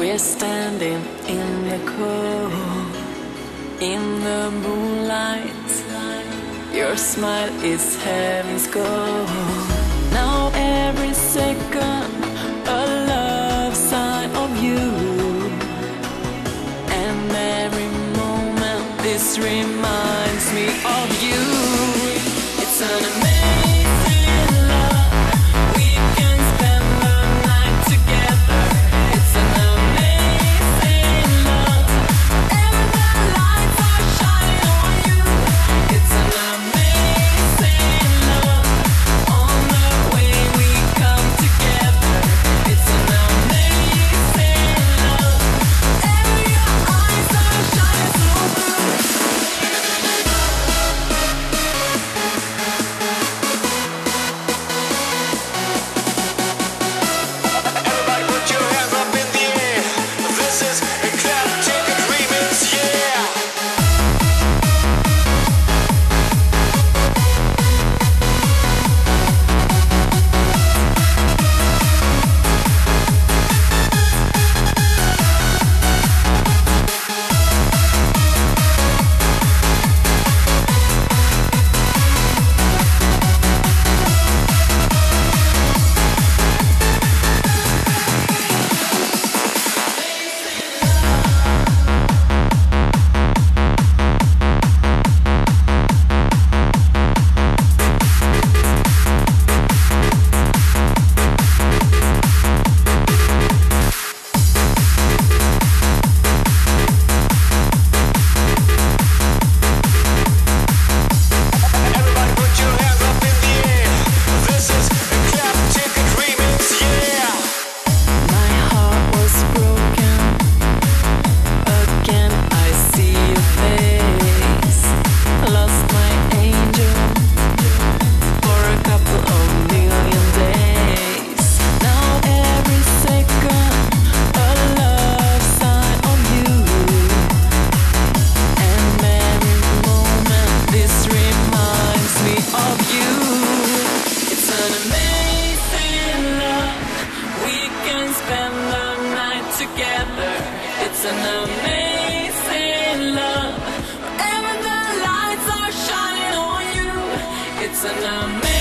We're standing in the cold, in the moonlight. Your smile is heaven's gold. Now every second a love sign of you, and every moment this reminds me of you. It's an amazing love. We can spend the night together. It's an amazing love. And the lights are shining on you. It's an amazing love. On the way we come together. It's an amazing love. And your eyes are shining so blue. Everybody put your hands up in the air. This is Eclectic Remix, yeah. Everybody put your hands up in the air. This is Eclectic Remix, yeah. My heart was broken. Again I see your face. Lost my angel for a couple of million days. Now every second a love sign of you, and every moment this reminds me of you. It's an amazing love. We can spend the night together. It's an amazing love. Wherever the lights are shining on you. It's an amazing